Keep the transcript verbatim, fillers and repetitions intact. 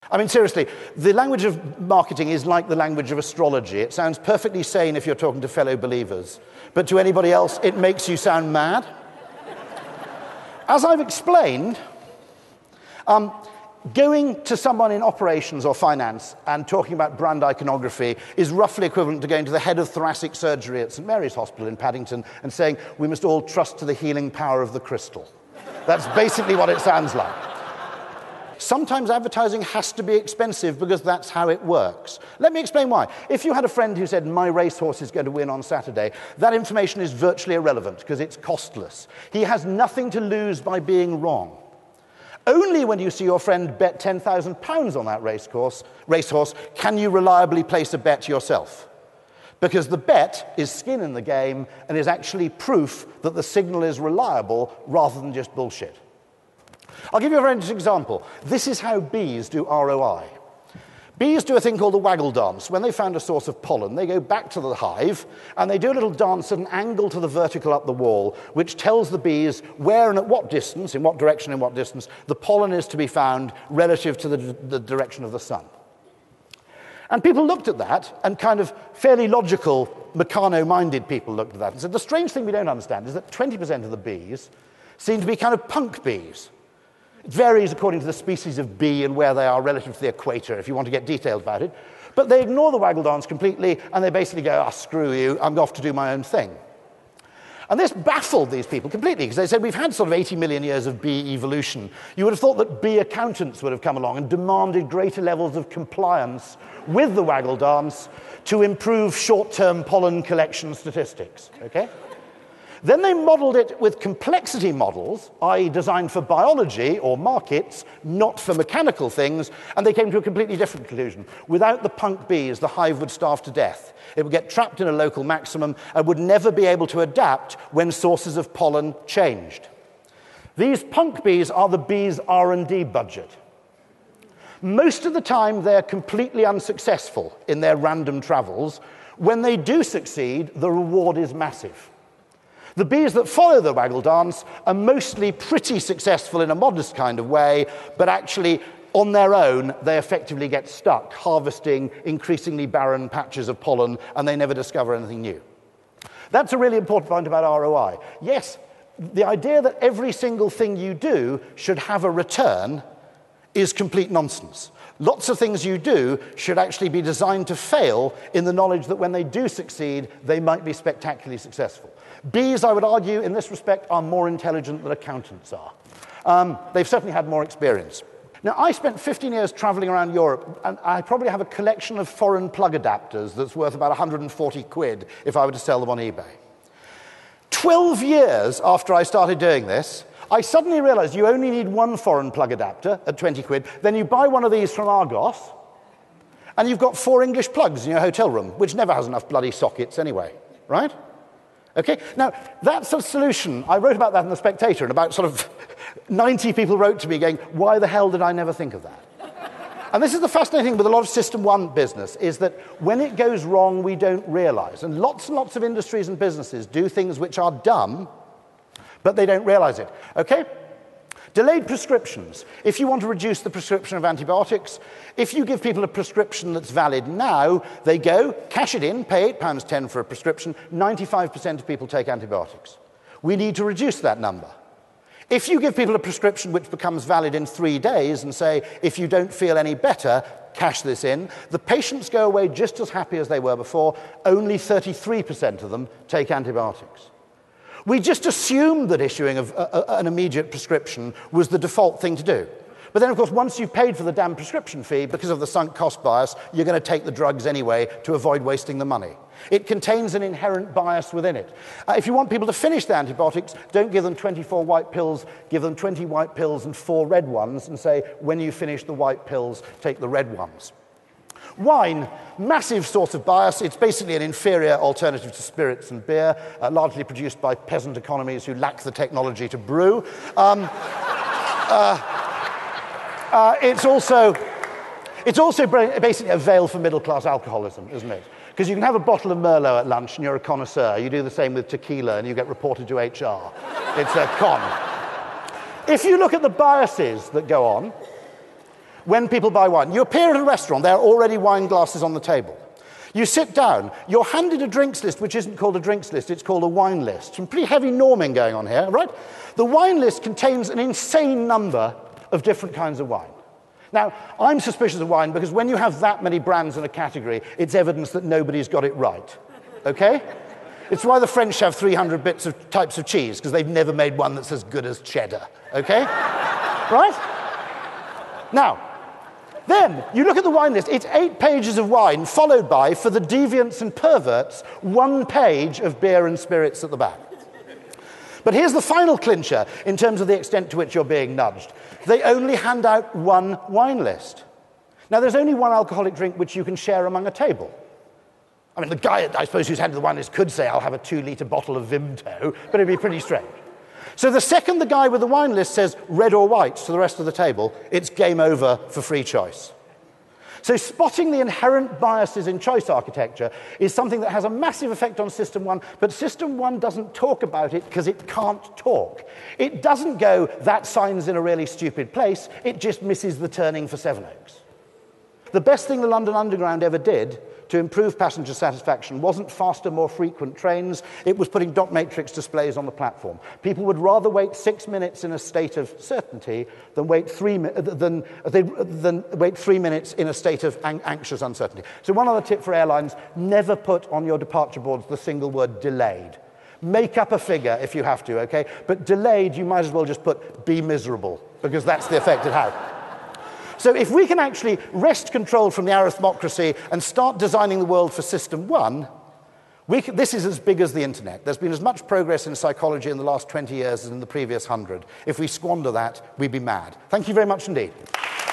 I mean, seriously, the language of marketing is like the language of astrology. It sounds perfectly sane if you're talking to fellow believers, but to anybody else, it makes you sound mad. As I've explained, um, going to someone in operations or finance and talking about brand iconography is roughly equivalent to going to the head of thoracic surgery at Saint Mary's Hospital in Paddington and saying, we must all trust to the healing power of the crystal. That's basically what it sounds like. Sometimes advertising has to be expensive because that's how it works. Let me explain why. If you had a friend who said, my racehorse is going to win on Saturday, that information is virtually irrelevant because it's costless. He has nothing to lose by being wrong. Only when you see your friend bet ten thousand pounds on that racecourse, racehorse can you reliably place a bet yourself. Because the bet is skin in the game and is actually proof that the signal is reliable rather than just bullshit. I'll give you a very interesting example. This is how bees do R O I. Bees do a thing called the waggle dance. When they found a source of pollen, they go back to the hive, and they do a little dance at an angle to the vertical up the wall, which tells the bees where and at what distance, in what direction and what distance, the pollen is to be found relative to the, the direction of the sun. And people looked at that, and kind of fairly logical, Meccano-minded people looked at that and said, the strange thing we don't understand is that twenty percent of the bees seem to be kind of punk bees. It varies according to the species of bee and where they are relative to the equator, if you want to get detailed about it. But they ignore the waggle dance completely, and they basically go, ah, screw you, I'm off to do my own thing. And this baffled these people completely, because they said, we've had sort of eighty million years of bee evolution. You would have thought that bee accountants would have come along and demanded greater levels of compliance with the waggle dance to improve short-term pollen collection statistics, okay? Then they modeled it with complexity models, that is designed for biology or markets, not for mechanical things, and they came to a completely different conclusion. Without the punk bees, the hive would starve to death. It would get trapped in a local maximum and would never be able to adapt when sources of pollen changed. These punk bees are the bees' R and D budget. Most of the time, they're completely unsuccessful in their random travels. When they do succeed, the reward is massive. The bees that follow the waggle dance are mostly pretty successful in a modest kind of way, but actually, on their own, they effectively get stuck, harvesting increasingly barren patches of pollen, and they never discover anything new. That's a really important point about R O I. Yes, the idea that every single thing you do should have a return is complete nonsense. Lots of things you do should actually be designed to fail in the knowledge that when they do succeed, they might be spectacularly successful. Bees, I would argue, in this respect, are more intelligent than accountants are. Um, they've certainly had more experience. Now, I spent fifteen years traveling around Europe, and I probably have a collection of foreign plug adapters that's worth about one hundred forty quid if I were to sell them on eBay. twelve years after I started doing this, I suddenly realized you only need one foreign plug adapter at twenty quid, then you buy one of these from Argos, and you've got four English plugs in your hotel room, which never has enough bloody sockets anyway, right? Okay, now, that's a solution. I wrote about that in The Spectator, and about sort of ninety people wrote to me going, why the hell did I never think of that? And this is the fascinating thing with a lot of System One business, is that when it goes wrong, we don't realize. And lots and lots of industries and businesses do things which are dumb, but they don't realize it, okay? Delayed prescriptions. If you want to reduce the prescription of antibiotics, if you give people a prescription that's valid now, they go, cash it in, pay eight pounds ten for a prescription, ninety-five percent of people take antibiotics. We need to reduce that number. If you give people a prescription which becomes valid in three days and say, if you don't feel any better, cash this in, the patients go away just as happy as they were before. Only thirty-three percent of them take antibiotics. We just assumed that issuing of a, a, an immediate prescription was the default thing to do. But then, of course, once you've paid for the damn prescription fee, because of the sunk cost bias, you're going to take the drugs anyway to avoid wasting the money. It contains an inherent bias within it. Uh, if you want people to finish their antibiotics, don't give them twenty-four white pills, give them twenty white pills and four red ones, and say, when you finish the white pills, take the red ones. Wine, massive source of bias. It's basically an inferior alternative to spirits and beer, uh, largely produced by peasant economies who lack the technology to brew. Um, uh, uh, it's also, it's also basically a veil for middle-class alcoholism, isn't it? Because you can have a bottle of Merlot at lunch and you're a connoisseur. You do the same with tequila and you get reported to H R. It's a con. If you look at the biases that go on, when people buy wine. You appear at a restaurant, there are already wine glasses on the table. You sit down, you're handed a drinks list, which isn't called a drinks list, it's called a wine list. Some pretty heavy norming going on here, right? The wine list contains an insane number of different kinds of wine. Now, I'm suspicious of wine because when you have that many brands in a category, it's evidence that nobody's got it right, okay? It's why the French have three hundred bits of types of cheese, because they've never made one that's as good as cheddar, okay? Right? Now, then, you look at the wine list, it's eight pages of wine, followed by, for the deviants and perverts, one page of beer and spirits at the back. But here's the final clincher in terms of the extent to which you're being nudged. They only hand out one wine list. Now, there's only one alcoholic drink which you can share among a table. I mean, the guy, I suppose, who's handed the wine list could say, I'll have a two-litre bottle of Vimto, but it'd be pretty strange. So the second the guy with the wine list says red or white to the rest of the table, it's game over for free choice. So spotting the inherent biases in choice architecture is something that has a massive effect on System one, but System one doesn't talk about it because it can't talk. It doesn't go, that sign's in a really stupid place, it just misses the turning for Sevenoaks. The best thing the London Underground ever did to improve passenger satisfaction wasn't faster, more frequent trains, it was putting dot matrix displays on the platform. People would rather wait six minutes in a state of certainty than wait three, than, than wait three minutes in a state of an- anxious uncertainty. So one other tip for airlines, never put on your departure boards the single word delayed. Make up a figure if you have to, okay? But delayed, you might as well just put be miserable, because that's the effect it has. So if we can actually wrest control from the arithmocracy and start designing the world for System one, we can, this is as big as the internet. There's been as much progress in psychology in the last twenty years as in the previous hundred. If we squander that, we'd be mad. Thank you very much indeed.